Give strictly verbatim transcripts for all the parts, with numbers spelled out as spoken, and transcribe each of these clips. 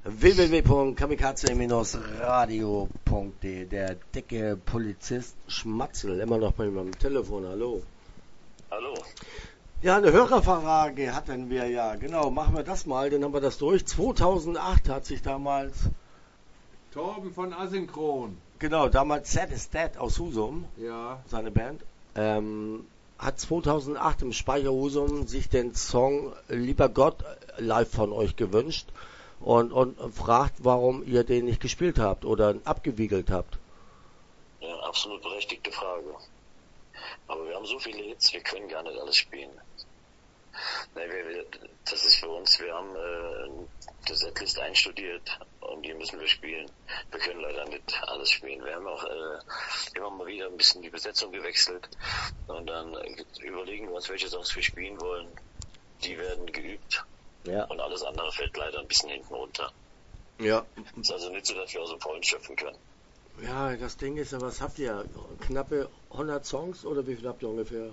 w w w punkt kamikaze radio punkt de. Der dicke Polizist Schmatzel, immer noch bei meinem Telefon. Hallo. Hallo. Ja, eine Hörerfrage hatten wir ja. Genau, machen wir das mal, dann haben wir das durch. zweitausendacht hat sich damals Torben von Asynchron. Genau, damals Sad is Dead aus Husum, ja, seine Band, ähm, hat zweitausendacht im Speicher Husum sich den Song Lieber Gott live von euch gewünscht und, und fragt, warum ihr den nicht gespielt habt oder abgewiegelt habt. Ja, absolut berechtigte Frage. Aber wir haben so viele Hits, wir können gar nicht alles spielen. Nee, wir, wir, das ist für uns, wir haben äh, die Setlist einstudiert und die müssen wir spielen. Wir können leider nicht alles spielen. Wir haben auch äh, immer mal wieder ein bisschen die Besetzung gewechselt und dann äh, überlegen wir uns, welche Songs wir spielen wollen. Die werden geübt ja. Und alles andere fällt leider ein bisschen hinten runter. Ja. Es ist also nicht so, dass wir aus dem Vollen schöpfen können. Ja, das Ding ist ja, was habt ihr? Knappe hundert Songs oder wie viel habt ihr ungefähr?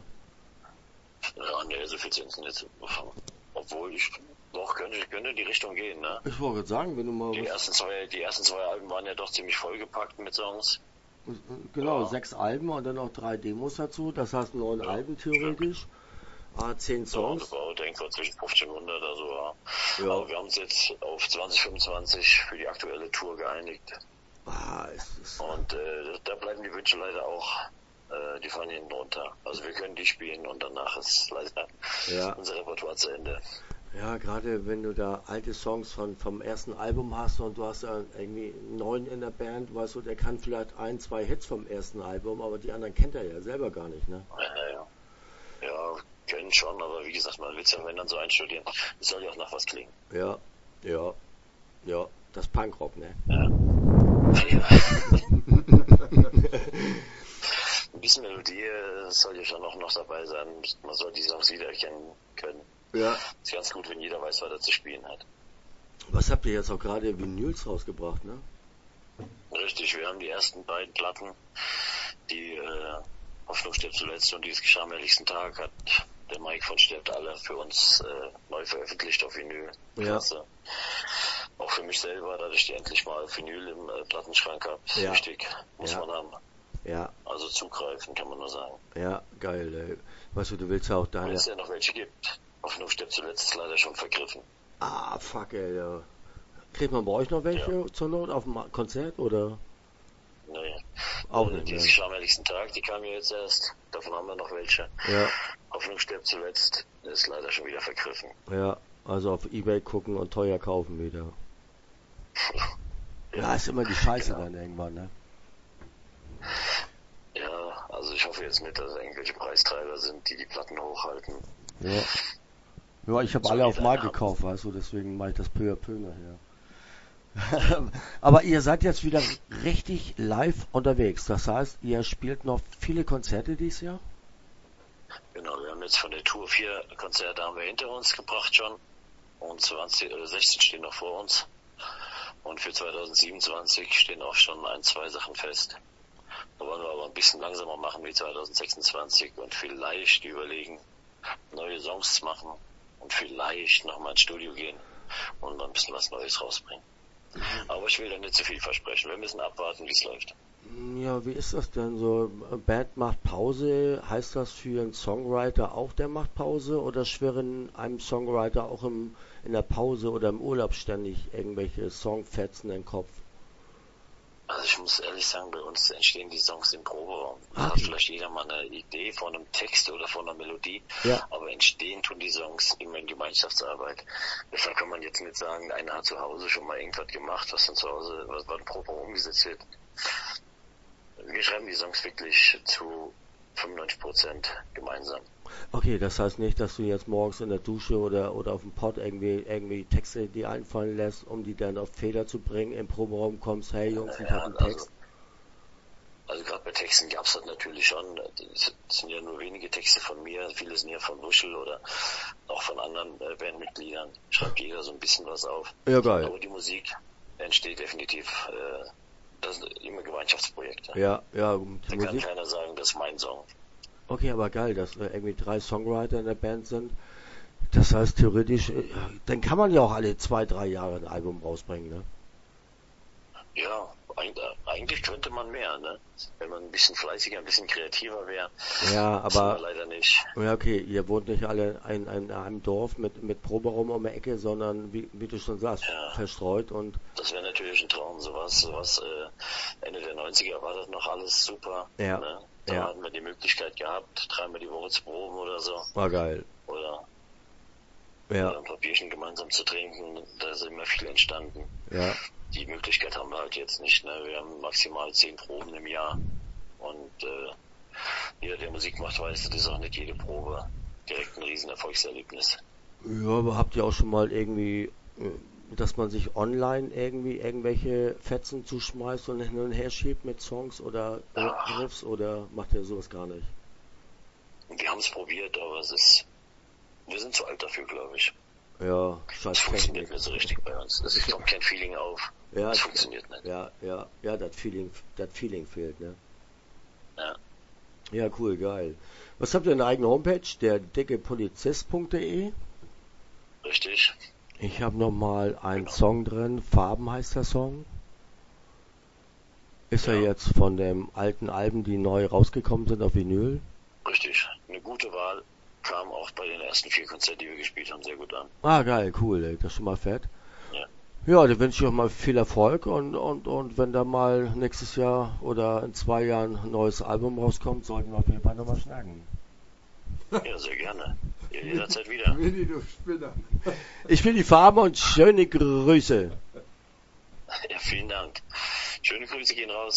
Ja, ne, so viel sind es nicht. Obwohl ich doch könnte, könnte in die Richtung gehen, ne? Ich wollte gerade sagen, wenn du mal. Die ersten zwei, die ersten zwei Alben waren ja doch ziemlich vollgepackt mit Songs. Genau, ja. Sechs Alben und dann noch drei Demos dazu. Das heißt neun ja, Alben theoretisch. Ah, zehn Songs. Ja, das war irgendwo zwischen fünfzehnhundert oder so, ja. ja. Aber wir haben uns jetzt auf zwanzig fünfundzwanzig für die aktuelle Tour geeinigt. Ah, es ist und äh, da bleiben die Wünsche leider auch. Die fallen hinten runter. Also wir können die spielen und danach ist leider ja. unser Repertoire zu Ende. Ja, gerade wenn du da alte Songs von, vom ersten Album hast und du hast ja irgendwie neun in der Band, weißt du, der kann vielleicht ein, zwei Hits vom ersten Album, aber die anderen kennt er ja selber gar nicht, ne? Ja, ja. Ja, können schon, aber wie gesagt, man will es ja wenn dann so einstudieren. Es soll ja auch nach was klingen. Ja, ja, ja, das Punkrock, ne? Ja. ja. Ein bisschen Melodie soll ja schon auch noch dabei sein. Man soll die Songs wiedererkennen können. Ja. Ist ganz gut, wenn jeder weiß, was er zu spielen hat. Was habt ihr jetzt auch gerade Vinyls rausgebracht, ne? Richtig, wir haben die ersten beiden Platten, die äh, Hoffnung stirbt zuletzt und dieses Geschah am ehrlichsten Tag hat der Mike von Stirbt alle für uns äh, neu veröffentlicht auf Vinyl. Ja. Klasse. Auch für mich selber, dass ich die endlich mal auf Vinyl im äh, Plattenschrank habe. Ja. Wichtig, muss ja. man haben. Ja. Also zugreifen, kann man nur sagen. Ja, geil, ey. Weißt du, du willst ja auch deine... Wenn es ja noch welche gibt. Hoffnung stirbt zuletzt ist leider schon vergriffen. Ah, fuck, ey, ja. Kriegt man bei euch noch welche ja. zur Not auf dem Konzert, oder? Nee. Auch äh, nicht, Dieses ne? Geschah am ehrlichsten Tag, die kamen ja jetzt erst. Davon haben wir noch welche. Ja. Hoffnung stirbt zuletzt ist leider schon wieder vergriffen. Ja, also auf Ebay gucken und teuer kaufen wieder. ja, ja, ist immer die Scheiße genau. Dann irgendwann, ne? Ja, also ich hoffe jetzt nicht, dass es irgendwelche Preistreiber sind, die die Platten hochhalten. Ja, ja ich habe so alle auf Mal gekauft, weißt du, deswegen mache ich das peu à peu nachher. Aber ihr seid jetzt wieder richtig live unterwegs, das heißt, ihr spielt noch viele Konzerte dieses Jahr? Genau, wir haben jetzt von der Tour vier Konzerte haben wir hinter uns gebracht schon und zwanzig oder sechzehn stehen noch vor uns und für zweitausendsiebenundzwanzig stehen auch schon ein, zwei Sachen fest. Da wollen wir aber ein bisschen langsamer machen wie zweitausendsechsundzwanzig und vielleicht überlegen, neue Songs zu machen und vielleicht nochmal ins Studio gehen und ein bisschen was Neues rausbringen. Mhm. Aber ich will da nicht zu viel versprechen. Wir müssen abwarten, wie es läuft. Ja, wie ist das denn so? Band macht Pause, heißt das für einen Songwriter auch, der macht Pause? Oder schwirren einem Songwriter auch im, in der Pause oder im Urlaub ständig irgendwelche Songfetzen in den Kopf? Also ich muss ehrlich sagen, bei uns entstehen die Songs im Proberaum. Da okay. hat vielleicht jeder mal eine Idee von einem Text oder von einer Melodie, ja. aber entstehen tun die Songs immer in Gemeinschaftsarbeit. Deshalb kann man jetzt nicht sagen, einer hat zu Hause schon mal irgendwas gemacht, was dann zu Hause, was beim Proberaum umgesetzt wird. Wir schreiben die Songs wirklich zu fünfundneunzig Prozent gemeinsam. Okay, das heißt nicht, dass du jetzt morgens in der Dusche oder, oder auf dem Pod irgendwie, irgendwie Texte dir einfallen lässt, um die dann auf Feder zu bringen, im Proberaum kommst, hey Jungs, ich ja, hab einen Text. Also, also gerade bei Texten gab es das natürlich schon. Das sind ja nur wenige Texte von mir, viele sind ja von Wuschel oder auch von anderen äh, Bandmitgliedern. Schreibt jeder so ein bisschen was auf. Ja, geil. Aber die Musik entsteht definitiv, äh, das sind immer Gemeinschaftsprojekte. Ja, ja. Da kann keiner sagen, das ist mein Song. Okay, aber geil, dass äh, irgendwie drei Songwriter in der Band sind. Das heißt theoretisch, äh, dann kann man ja auch alle zwei, drei Jahre ein Album rausbringen, ne? Ja, eigentlich könnte man mehr, ne? Wenn man ein bisschen fleißiger, ein bisschen kreativer wäre. Ja, Das sind wir aber leider nicht. ja, okay, ihr wohnt nicht alle in, in einem Dorf mit, mit Proberaum um die Ecke, sondern wie, wie du schon sagst, Ja. verstreut und Das wäre natürlich ein Traum, sowas, sowas, äh, Ende der neunziger war das noch alles super. Ja. Ne? Da Ja. hatten wir die Möglichkeit gehabt, dreimal die Woche zu proben oder so. war geil. Oder, Ja, oder ein paar Bierchen gemeinsam zu trinken. Da ist immer viel entstanden. ja, Die Möglichkeit haben wir halt jetzt nicht. Ne? Wir haben maximal zehn Proben im Jahr. Und äh, jeder, der Musik macht, weiß, das ist auch nicht jede Probe direkt ein riesen Erfolgserlebnis. ja, aber habt ihr auch schon mal irgendwie, äh, dass man sich online irgendwie irgendwelche Fetzen zuschmeißt und hin und her schiebt mit Songs oder äh, Ach. Riffs oder macht ihr sowas gar nicht? Wir haben es probiert, aber es ist, wir sind zu alt dafür, glaube ich. Ja, Es scheiß funktioniert Technik. nicht so richtig bei uns. Es kommt kein Feeling auf. Ja, Es ich- funktioniert nicht. Ja, ja, ja, das Feeling, das Feeling fehlt, ne? Ja. Ja, cool, geil. Was habt ihr in der eigenen Homepage? Der dickepolizist punkt de. Richtig. Ich habe nochmal einen Genau. Song drin. Farben heißt der Song. Ist er Ja. jetzt von den alten Alben, die neu rausgekommen sind auf Vinyl? Richtig. Eine gute Wahl. Kam auch bei den ersten vier Konzerten, die wir gespielt haben, sehr gut an. Ah, geil, cool, ey, das ist schon mal fett. Ja. Ja, dann wünsche ich euch mal viel Erfolg und, und, und wenn da mal nächstes Jahr oder in zwei Jahren ein neues Album rauskommt, sollten wir auf jeden Fall nochmal schnacken. Ja, sehr gerne. Ja, jederzeit wieder. Winnie, du Spinner. Ich will die Farben und schöne Grüße. Ja, vielen Dank. Schöne Grüße gehen raus.